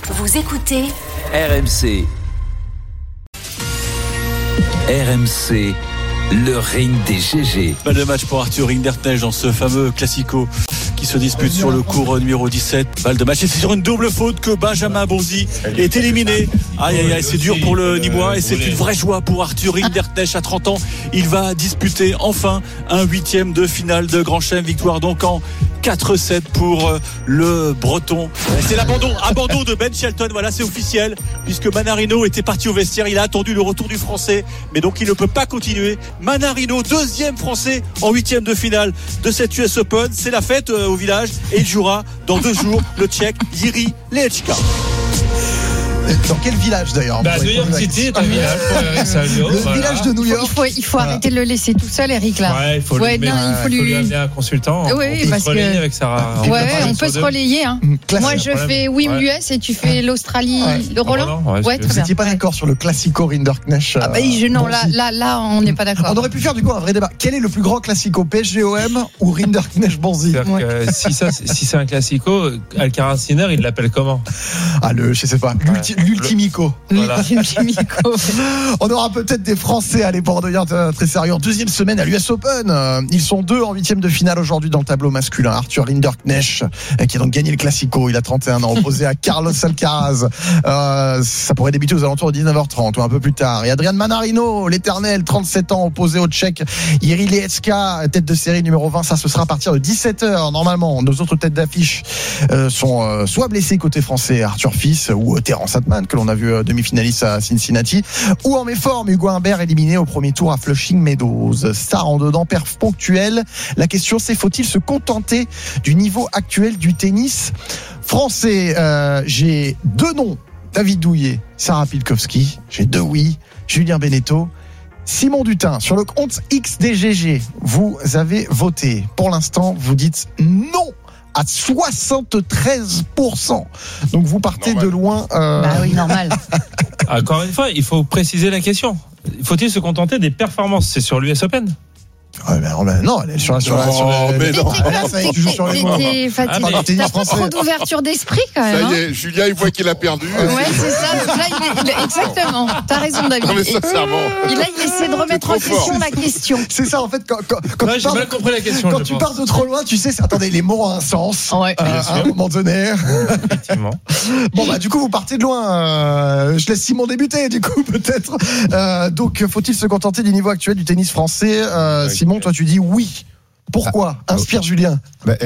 Vous écoutez RMC. RMC, le ring des GG. Balle de match pour Arthur Hinderknecht dans ce fameux classico qui se dispute sur le court numéro 17. Balle de match, et c'est sur une double faute que Benjamin Bonzi est éliminé. Aïe aïe aïe, c'est dur pour le Nîmois et c'est une vraie joie pour Arthur Hinderknecht à 30 ans. Il va disputer enfin un 8e de finale de Grand Chelem. Victoire donc en 4-7 pour le Breton. C'est l'abandon de Ben Shelton, voilà, c'est officiel, puisque Manarino était parti au vestiaire, il a attendu le retour du Français, mais donc il ne peut pas continuer. Manarino, deuxième Français en 8e de finale de cette US Open, c'est la fête au village et il jouera dans 2 jours le Tchèque Jiří Lehečka. Dans quel village d'ailleurs? New York City est un village pour Eric Salio. Le village de New York. Il faut arrêter de le laisser tout seul, Eric, là. Ouais, il faut lui amener un consultant. Oui, on peut parce se relayer que... avec Sarah. On peut se relayer. Hein. Moi, je fais Wim US et tu fais l'Australie, le Roland. Ouais, très vous n'étiez bien. pas d'accord sur le classico Hinderknecht? Non, là, on n'est pas d'accord. On aurait pu faire du coup un vrai débat. Quel est le plus grand classico, PSG-OM ou Hinderknecht-Bonzi? Si c'est un classico, Alcaraz Sinner, il l'appelle comment? Je sais pas. L'ultimico. Voilà. On aura peut-être des Français à les bordeaux très sérieux. En 2e semaine à l'US Open. Ils sont 2 en 8e de finale aujourd'hui dans le tableau masculin. Arthur Hinderknecht, qui a donc gagné le Classico. Il a 31 ans, opposé à Carlos Alcaraz. Ça pourrait débuter aux alentours de 19h30 ou un peu plus tard. Et Adrian Manarino, l'éternel, 37 ans, opposé au Tchèque Jiří Lehečka, tête de série numéro 20. Ça, ce sera à partir de 17h. Normalement, nos autres têtes d'affiche sont soit blessés côté français, Arthur Fils, ou Terence Atman, que l'on a vu demi-finaliste à Cincinnati, ou en méforme, Hugo Humbert éliminé au premier tour à Flushing Meadows. Star en dedans, perf ponctuel. La question, c'est: faut-il se contenter du niveau actuel du tennis français? J'ai 2 noms: David Douillet, Sarah Pilkowski. J'ai 2 oui: Julien Beneteau, Simon Dutin. Sur le compte XDGG, vous avez voté. Pour l'instant, vous dites non à 73%. Donc vous partez normal. De loin. Oui, normal. Encore une fois, il faut préciser la question. Faut-il se contenter des performances? C'est sur l'US Open? Non, elle est sur la. C'était trop d'ouverture d'esprit quand même. Ça y est, Julien, il voit qu'il a perdu. Ouais, c'est ça. Donc là, exactement. T'as raison, David. Non, mais sincèrement. Il essaie de remettre en question la question. C'est ça, en fait, quand j'ai mal compris la question. Quand tu pars de trop loin, tu sais, attendez, les mots ont un sens. Ouais. À un moment donné. Effectivement. Bon, du coup, vous partez de loin. Je laisse Simon débuter, du coup, peut-être. Donc, faut-il se contenter du niveau actuel du tennis français? Simon, toi, tu dis oui. Pourquoi? Inspire Julien.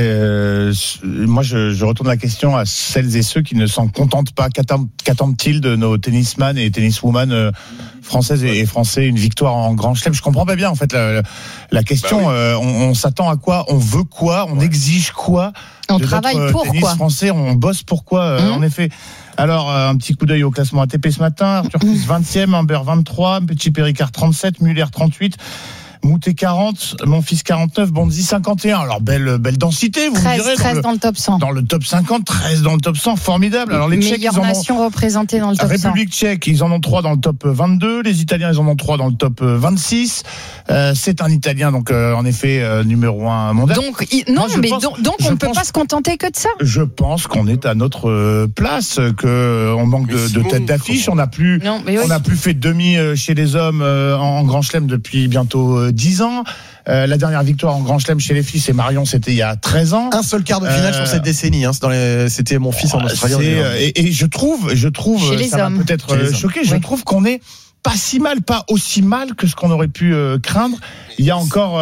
Moi, je retourne la question à celles et ceux qui ne s'en contentent pas. Qu'attendent-ils de nos tennisman et tenniswoman françaises et français? Une victoire en Grand Chelem? Je comprends pas bien, en fait, la question. On s'attend à quoi? On veut quoi? On exige quoi? On travaille pour tennis quoi? Français, on bosse pour quoi? En effet. Alors, un petit coup d'œil au classement ATP ce matin. Arthur Fils 20e, Humbert 23, Petit Péricard 37, Muller 38. Moutet 40, mon fils 49, Bonzi 51. Alors belle densité, vous 13, me direz. 13 dans le top 100. Dans le top 50, 13 dans le top 100, formidable. Alors les Tchèques, meilleure nation représentée dans le top 100. République tchèque, ils en ont 3 dans le top 22. Les Italiens, ils en ont 3 dans le top 26. C'est un Italien, donc en effet numéro 1 mondial. Donc on ne peut pas se contenter que de ça. Je pense qu'on est à notre place, que on manque de tête d'affiche. On n'a plus fait demi chez les hommes en Grand Chelem depuis bientôt 10 ans. La dernière victoire en Grand Chelem chez les filles, c'est Marion, c'était il y a 13 ans. Un seul quart de finale sur cette décennie. C'était mon fils en Australie. Et je trouve, ça va peut-être choquer. Je trouve qu'on est pas si mal, pas aussi mal que ce qu'on aurait pu craindre il y a encore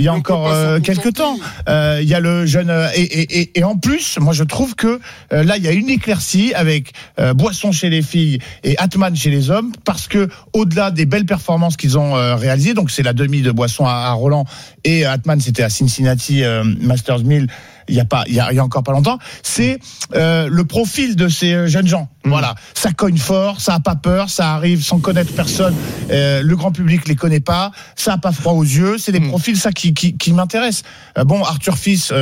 quelques temps. Il y a le jeune et en plus, moi je trouve que là il y a une éclaircie avec Boisson chez les filles et Atman chez les hommes, parce que au-delà des belles performances qu'ils ont réalisées, donc c'est la demi de Boisson à Roland et Atman c'était à Cincinnati Masters 1000 il y a encore pas longtemps, c'est le profil de ces jeunes gens. Voilà, ça cogne fort, ça a pas peur, ça arrive sans connaître personne, le grand public les connaît pas, ça a pas froid aux yeux, c'est des profils ça qui m'intéressent. Bon, Arthur Fils,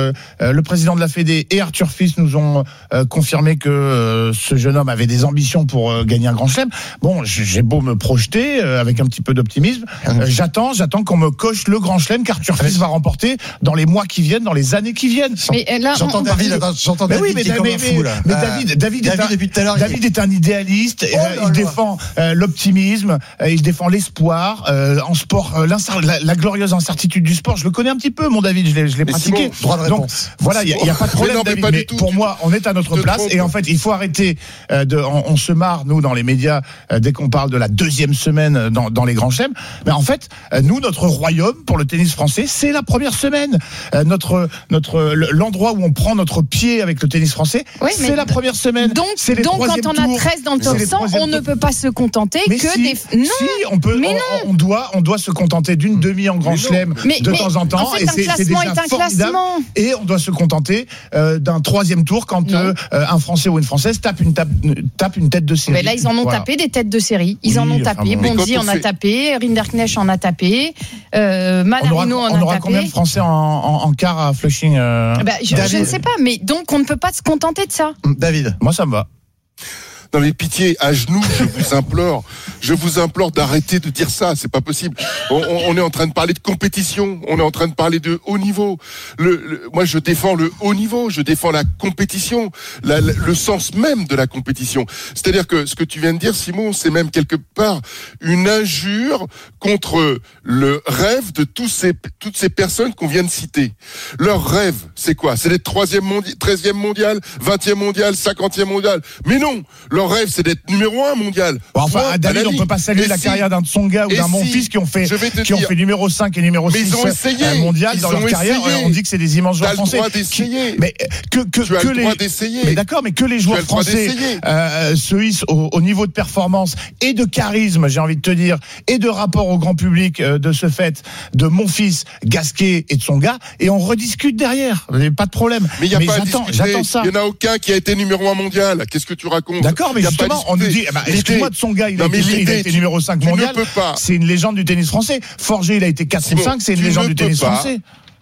le président de la Fédé et Arthur Fils nous ont confirmé que ce jeune homme avait des ambitions pour gagner un grand chelem. Bon, j'ai beau me projeter avec un petit peu d'optimisme, j'attends qu'on me coche le grand chelem qu'Arthur Fils va remporter dans les mois qui viennent, dans les années qui viennent. Mais là, j'entends David qui est comme un fou là. Mais David depuis tout à l'heure. David est un idéaliste. Il défend l'optimisme, il défend l'espoir en sport, la glorieuse incertitude du sport. Je le connais un petit peu, mon David. Je l'ai pratiqué. Droit de réponse. Donc voilà, il y a pas de problème, David. Mais pour moi, on est à notre place. Et en fait, il faut arrêter. On se marre nous dans les médias dès qu'on parle de la deuxième semaine dans les grands chelems. Mais en fait, nous, notre royaume pour le tennis français, c'est la première semaine. L'endroit où on prend notre pied avec le tennis français, c'est la première semaine. Donc quand on a 13 dans le top 100, on ne peut pas se contenter Non. Si, on doit se contenter d'une demi en grand chelem de temps en temps. En fait, un classement est un classement. Et on doit se contenter d'un troisième tour quand un Français ou une Française tape une tête de série. Mais là, ils en ont tapé des têtes de série. Ils en ont tapé. Bonzi en a tapé. Rinderknecht en a tapé. Manarino en a tapé. On aura combien de Français en quart à Flushing Je ne sais pas, mais donc on ne peut pas se contenter de ça. David, moi ça me va. Non mais pitié, à genoux, je vous implore d'arrêter de dire ça, c'est pas possible. On est en train de parler de compétition, on est en train de parler de haut niveau. Moi je défends le haut niveau, je défends la compétition, le sens même de la compétition. C'est-à-dire que ce que tu viens de dire, Simon, c'est même quelque part une injure contre le rêve de toutes ces personnes qu'on vient de citer. Leur rêve, c'est quoi? C'est d'être 13e mondial, 20e mondial, 50e mondial. Mais non, leur rêve, c'est d'être numéro 1 mondial. Enfin, David, on peut pas saluer la carrière d'un Tsonga ou d'un Monfils qui ont fait numéro 5 et numéro 6 mondial dans leur carrière. On dit que c'est des immenses joueurs français. Mais tu as le droit d'essayer. Mais d'accord, mais que les joueurs français se hissent au niveau de performance et de charisme, j'ai envie de te dire, et de rapport au grand public de ce fait de Monfils, Gasquet et Tsonga, et on rediscute derrière. Pas de problème. Mais j'attends ça. Il n'y en a aucun qui a été numéro 1 mondial. Qu'est-ce que tu racontes? D'accord, mais justement, on nous dit, excuse-moi de Tsonga, il a été numéro 5 mondial. C'est une légende du tennis français. Forger, il a été 4 ou 5, c'est une légende du tennis français.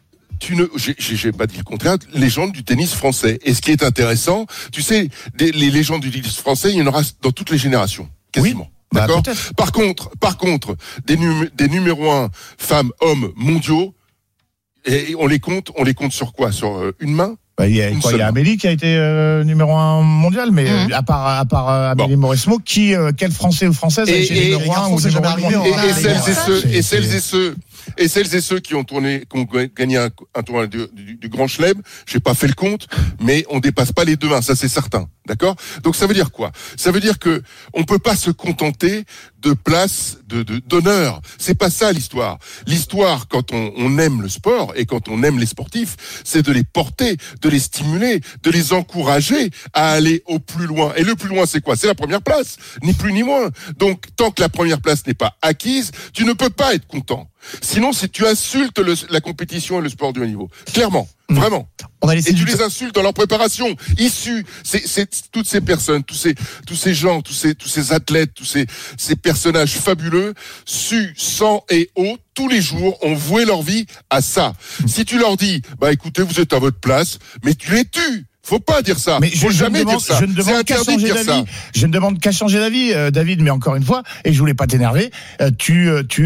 J'ai pas dit le contraire, légende du tennis français. Et ce qui est intéressant, tu sais, les légendes du tennis français, il y en aura dans toutes les générations, quasiment. Oui, d'accord. Par contre, des numéros 1 femmes, hommes mondiaux, et on les compte sur quoi? Sur une main? Il y a Amélie qui a été numéro 1 mondial, mais à part Amélie Mauresmo, quel Français ou Française a été numéro 1 ou numéro 1? Et celles et ceux qui ont gagné un tournoi du Grand Chelem, j'ai pas fait le compte, mais on dépasse pas les 2-1, ça c'est certain, d'accord? Donc ça veut dire quoi? Ça veut dire que on peut pas se contenter de places d'honneur. C'est pas ça l'histoire. L'histoire, quand on aime le sport et quand on aime les sportifs, c'est de les porter, de les stimuler, de les encourager à aller au plus loin. Et le plus loin, c'est quoi? C'est la première place, ni plus ni moins. Donc tant que la première place n'est pas acquise, tu ne peux pas être content. Sinon, si tu insultes la compétition et le sport de haut niveau, clairement, vraiment. Et tu les insultes dans leur préparation. Issus, c'est toutes ces personnes, tous ces gens, tous ces athlètes, tous ces personnages fabuleux, su, sang et eau, tous les jours, ont voué leur vie à ça. Si tu leur dis, écoutez, vous êtes à votre place, mais tu les tues. Faut pas dire ça. Mais je ne demande qu'à changer d'avis. Je ne demande qu'à changer d'avis, David. Mais encore une fois, et je voulais pas t'énerver. Tu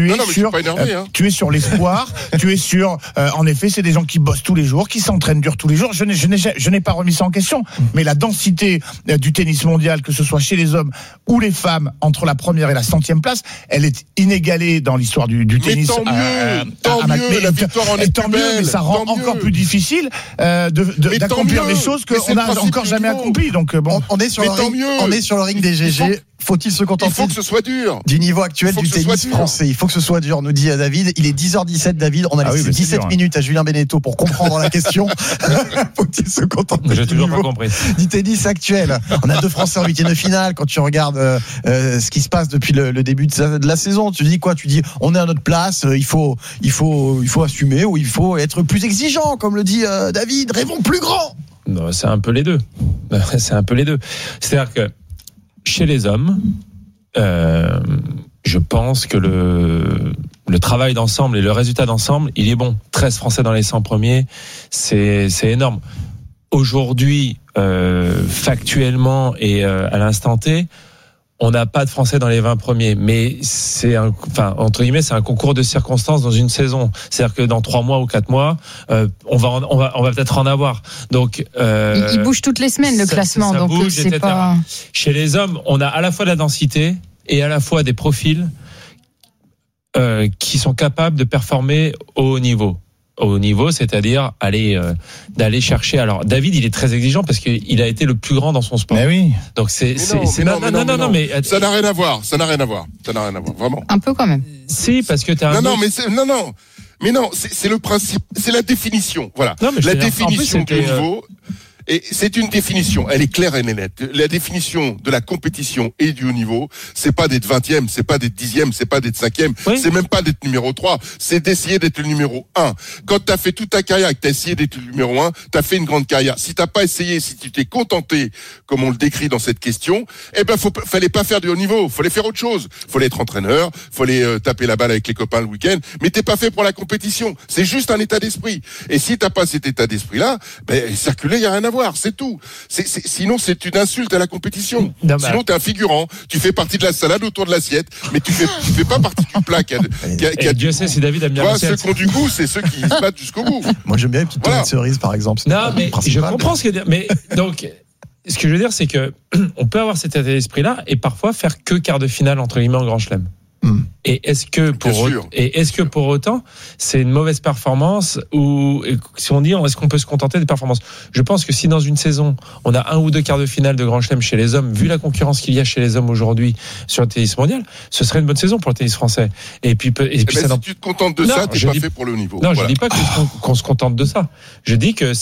es sur l'espoir. Tu es sur. En effet, c'est des gens qui bossent tous les jours, qui s'entraînent dur tous les jours. Je n'ai pas remis ça en question. Mais la densité du tennis mondial, que ce soit chez les hommes ou les femmes, entre la première et la 100e place, elle est inégalée dans l'histoire du tennis. Tant mieux. La victoire en est plus belle. Mais ça rend encore plus difficile d'accomplir des choses qu'on n'a encore jamais accompli. Donc on est sur le ring des GG. Faut-il se contenter? Il faut que ce soit dur. Du niveau actuel du tennis français. Il faut que ce soit dur, nous dit David. Il est 10h17, David. On a laissé 17 minutes à Julien Beneteau pour comprendre la question. Faut-il se contenter du tennis actuel? On a 2 Français en 8e de finale. Quand tu regardes ce qui se passe depuis le début de la saison, tu dis quoi? Tu dis on est à notre place. Il faut assumer, ou il faut être plus exigeant, comme le dit David. Rêvons plus grand. Non, c'est un peu les deux. C'est-à-dire que chez les hommes, je pense que le travail d'ensemble et le résultat d'ensemble, il est bon. 13 Français dans les 100 premiers, c'est énorme. Aujourd'hui, factuellement et à l'instant T, on n'a pas de Français dans les 20 premiers, mais entre guillemets, c'est un concours de circonstances dans une saison. C'est-à-dire que dans 3 mois ou 4 mois, on va peut-être en avoir. Donc, il bouge toutes les semaines, le classement. Ça donc, bouge, c'est etc. pas... Chez les hommes, on a à la fois de la densité et à la fois des profils qui sont capables de performer au haut niveau. Au haut niveau, c'est-à-dire d'aller chercher. Alors, David, il est très exigeant parce qu'il a été le plus grand dans son sport. Mais oui. Donc mais ça n'a rien à voir. Vraiment. Un peu quand même. Si, parce que t'as non, c'est le principe, c'est la définition. Voilà. Non, la définition du niveau. Et c'est une définition, elle est claire et nette. La définition de la compétition et du haut niveau, c'est pas d'être 20e, c'est pas d'être 10e, c'est pas d'être 5e, c'est même pas d'être numéro 3, c'est d'essayer d'être le numéro 1. Quand t'as fait toute ta carrière et que t'as essayé d'être le numéro 1, t'as fait une grande carrière. Si t'as pas essayé, si tu t'es contenté, comme on le décrit dans cette question, fallait pas faire du haut niveau, fallait faire autre chose. Fallait être entraîneur, fallait taper la balle avec les copains le week-end, mais t'es pas fait pour la compétition. C'est juste un état d'esprit. Et si t'as pas cet état d'esprit-là, circuler, y a rien à voir. C'est tout. Sinon, c'est une insulte à la compétition. Sinon, t'es un figurant. Tu fais partie de la salade autour de l'assiette, mais tu fais pas partie du plat. Dieu sait si David aime bien l'assiette. Ceux qui ont du goût, c'est ceux qui se battent jusqu'au bout. Moi, j'aime bien les petites tomates cerises, par exemple. Non, mais je comprends ce que dire. Mais donc, ce que je veux dire, c'est que on peut avoir cet état d'esprit-là et parfois faire que quart de finale entre guillemets en Grand Chelem. Et est-ce que pour autant c'est une mauvaise performance, ou si on dit est-ce qu'on peut se contenter des performances? Je pense que si dans une saison on a 1 ou 2 quarts de finale de Grand Chelem chez les hommes, vu la concurrence qu'il y a chez les hommes aujourd'hui sur le tennis mondial, ce serait une bonne saison pour le tennis français. Et puis si tu te contentes de ça, t'es pas fait pour le haut niveau. Non, je dis pas qu'on se contente de ça. Je dis que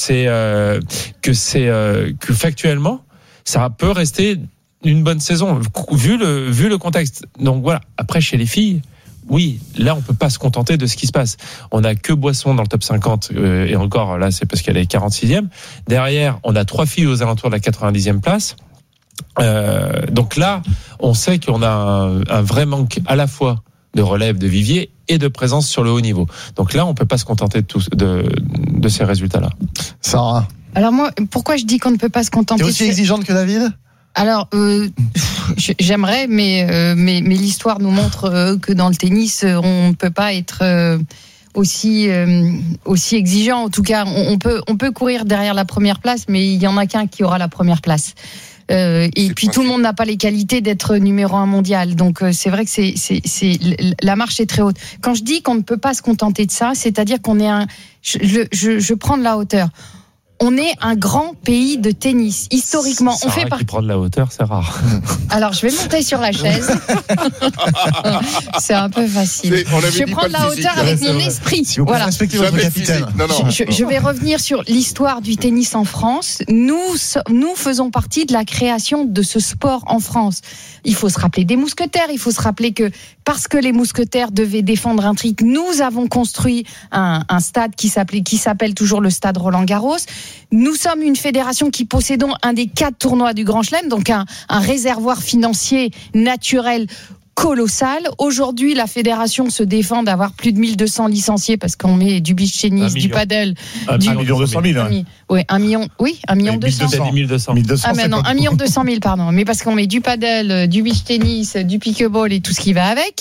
que factuellement ça peut rester une bonne saison, vu le contexte. Donc voilà. Après, chez les filles, oui, là, on peut pas se contenter de ce qui se passe. On a que Boisson dans le top 50, et encore, là, c'est parce qu'elle est 46e. Derrière, on a 3 filles aux alentours de la 90e place. Donc là, on sait qu'on a un vrai manque à la fois de relève de vivier et de présence sur le haut niveau. Donc là, on peut pas se contenter de ces résultats-là. Sarah. Alors moi, pourquoi je dis qu'on ne peut pas se contenter? T'es aussi exigeante que David? Alors, j'aimerais, mais l'histoire nous montre que dans le tennis, on ne peut pas être aussi exigeant. En tout cas, on peut courir derrière la première place, mais il y en a qu'un qui aura la première place. Et puis tout le monde n'a pas les qualités d'être numéro 1 mondial. Donc c'est vrai que la marche est très haute. Quand je dis qu'on ne peut pas se contenter de ça, c'est-à-dire qu'on est je prends de la hauteur. On est un grand pays de tennis. Historiquement, on fait qui prend de la hauteur, c'est rare. Alors, je vais monter sur la chaise. C'est un peu facile. Je prends de la hauteur avec mon esprit. Si vous pouvez respecter votre capitaine. Je vais revenir sur l'histoire du tennis en France. Nous faisons partie de la création de ce sport en France. Il faut se rappeler des mousquetaires. Il faut se rappeler que parce que les mousquetaires devaient défendre un titre, nous avons construit un stade qui s'appelle toujours le stade Roland-Garros. Nous sommes une fédération qui possédons un des 4 tournois du Grand Chelem, donc un réservoir financier naturel colossal. Aujourd'hui, la fédération se défend d'avoir plus de 1200 licenciés parce qu'on met du beach tennis, du paddle, 1 million 200 000. Oui, 1 million 200 000. 1200. Ah, mais non, 1 million 200 000, pardon. Mais parce qu'on met du paddle, du beach tennis, du pickleball et tout ce qui va avec.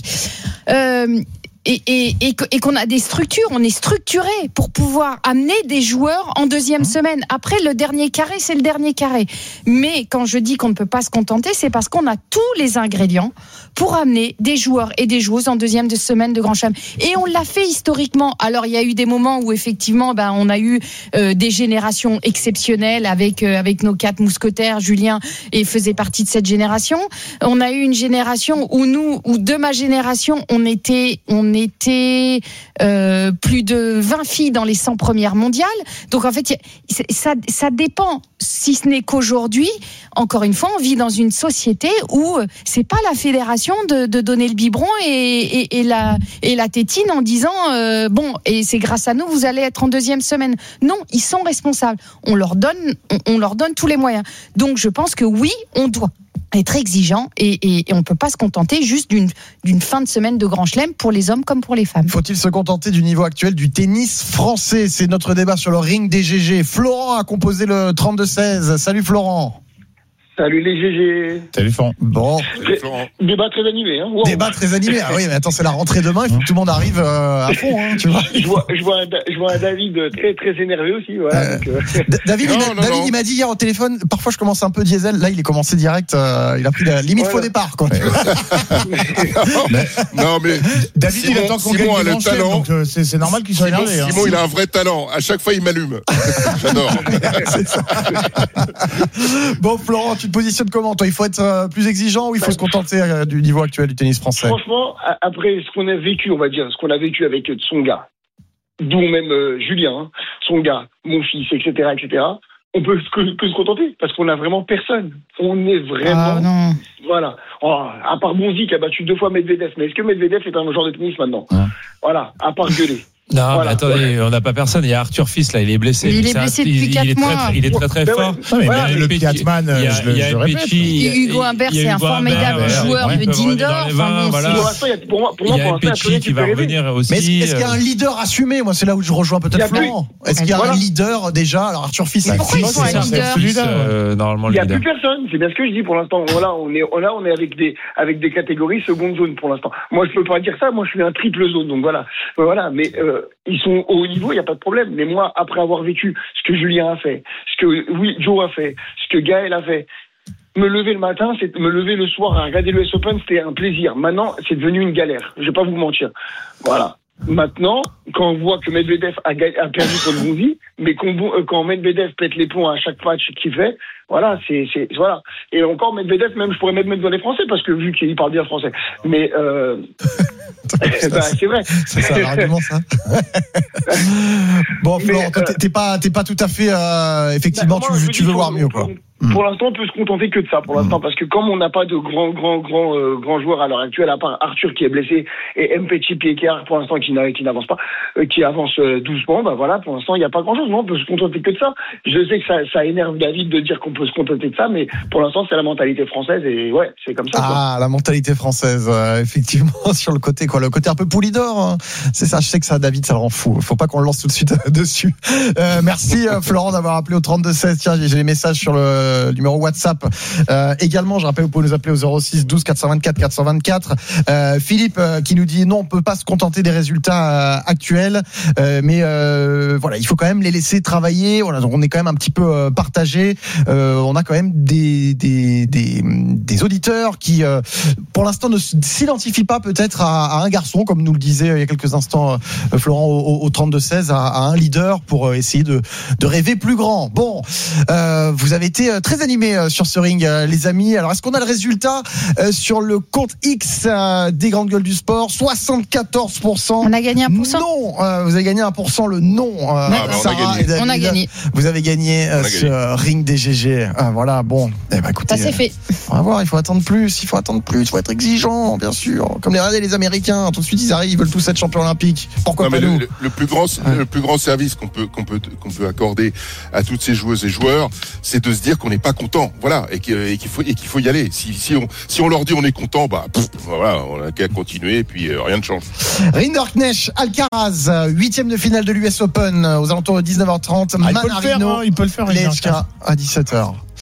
Et qu'on a des structures, on est structuré pour pouvoir amener des joueurs en deuxième semaine. Après, le dernier carré, c'est le dernier carré. Mais quand je dis qu'on ne peut pas se contenter, c'est parce qu'on a tous les ingrédients pour amener des joueurs et des joueuses en deuxième semaine de Grand Chelem. Et on l'a fait historiquement. Alors, il y a eu des moments où effectivement, on a eu des générations exceptionnelles avec nos 4 mousquetaires. Julien faisait partie de cette génération. On a eu une génération où de ma génération, on était plus de 20 filles dans les 100 premières mondiales. Donc en fait, ça dépend. Si ce n'est qu'aujourd'hui, encore une fois, on vit dans une société où c'est pas la fédération de donner le biberon et la tétine en disant et c'est grâce à nous vous allez être en deuxième semaine. Non, ils sont responsables. On leur donne tous les moyens. Donc je pense que oui, on doit être exigeant et on ne peut pas se contenter juste d'une fin de semaine de Grand Chelem pour les hommes comme pour les femmes. Faut-il se contenter du niveau actuel du tennis français? C'est notre débat sur le ring des GG. Florent a composé le 32-16. Salut Florent. Salut les GG. Salut Florent. Bon. Débat très animé. Hein. Wow. Débat très animé. Ah oui, mais attends, c'est la rentrée demain. Il faut que tout le monde arrive à fond. Hein, tu vois. Je vois un David très très énervé aussi. Voilà, David, il m'a dit hier au téléphone. Parfois, je commence un peu diesel. Là, il est commencé direct. Il a pris la limite faux départ. Quoi. non mais David, il attend qu'on gagne le talent. Donc c'est normal qu'il soit énervé. Simon, il a un vrai talent. À chaque fois, il m'allume. J'adore. C'est ça. Bon, Florent, tu te positionnes comment, toi? Il faut être plus exigeant ou il faut se contenter du niveau actuel du tennis français? Franchement, après ce qu'on a vécu, on va dire, ce qu'on a vécu avec Tsonga, d'où même Julien, Tsonga, mon fils, etc., on peut que se contenter parce qu'on a vraiment personne. On est vraiment, voilà. Oh, à part Bonzi qui a battu 2 fois Medvedev, mais est-ce que Medvedev est un joueur de tennis maintenant? Voilà, à part gueuler. Non, voilà. Mais attendez, on n'a pas personne. Il y a Arthur Fils, là, il est blessé. Il est blessé depuis 4 mois. Il est très fort. Il y a le Piatman, il y a Hugo Humbert, c'est un formidable joueur de d'indoor. Pour moi, il y a Petit qui va revenir aussi. Mais est-ce qu'il y a un leader assumé? Moi, c'est là où je rejoins peut-être Florent. Est-ce qu'il y a un leader déjà? Alors, Arthur Fils, pourquoi ils sont un leader? Normalement, il n'y a plus personne. C'est bien ce que je dis pour l'instant. Voilà, on est avec des catégories seconde zone pour l'instant. Moi, je peux pas dire ça. Moi, je suis un triple zone. Donc voilà. Mais ils sont au haut niveau, il n'y a pas de problème. Mais moi, après avoir vécu ce que Julien a fait, ce que Joe a fait, ce que Gaël a fait, me lever le matin, me lever le soir à regarder l'US Open, c'était un plaisir. Maintenant, c'est devenu une galère. Je vais pas vous mentir. Voilà. Maintenant, quand on voit que Medvedev a perdu contre Bonzi, mais quand Medvedev pète les plombs à chaque match qu'il fait, voilà, voilà. Et encore Medvedev, même je pourrais mettre dans les Français parce que vu qu'il parle bien français. Mais c'est vrai. C'est ça l'argument, ça. Bon, Florent, t'es pas tout à fait. Effectivement, tu veux voir mieux, quoi. Pour l'instant, on peut se contenter que de ça, pour l'instant, parce que comme on n'a pas de grands joueurs à l'heure actuelle, à part Arthur qui est blessé et Mpetshi Piekar pour l'instant qui n'avance pas, qui avance doucement, bah voilà, pour l'instant il n'y a pas grand chose. Non, on peut se contenter que de ça. Je sais que ça énerve David de dire qu'on peut se contenter de ça, mais pour l'instant c'est la mentalité française et ouais, c'est comme ça. Ah, la mentalité française, effectivement, sur le côté le côté un peu Poulidor, hein. C'est ça. Je sais que ça, David, ça le rend fou. Faut pas qu'on le lance tout de suite dessus. Merci Florent d'avoir appelé au 32-16. Tiens, j'ai les messages sur le numéro WhatsApp. Également, je rappelle, vous pouvez nous appeler au 06 12 424 424. Philippe qui nous dit non, on peut pas se contenter des résultats actuels, mais voilà, il faut quand même les laisser travailler. Voilà, donc on est quand même un petit peu partagé. On a quand même des auditeurs qui, pour l'instant, ne s'identifient pas peut-être à un garçon, comme nous le disait il y a quelques instants Florent au 32-16, à un leader pour essayer de rêver plus grand. Bon, vous avez été très animés sur ce ring, les amis. Alors, est-ce qu'on a le résultat sur le compte X des grandes gueules du sport? 74%. On a gagné 1%. Non, vous avez gagné 1%. Le non. Sarah et David, on a gagné. Vous avez gagné ce ring des GG. Voilà, bon. Écoutez, ça c'est fait. On va voir, il faut attendre plus. Il faut être exigeant, bien sûr. Comme les Américains, tout de suite ils arrivent, ils veulent tous être champions olympiques. Pourquoi pas nous? Le plus grand service qu'on peut accorder à toutes ces joueuses et joueurs, c'est de se dire qu'on n'est pas content, voilà, et qu'il faut y aller. Si on leur dit on est content, voilà, on a qu'à continuer et puis rien ne change. Rinderknecht, Alcaraz, 8e de finale de l'US Open aux alentours de 19h30. Il peut le faire, à 17h.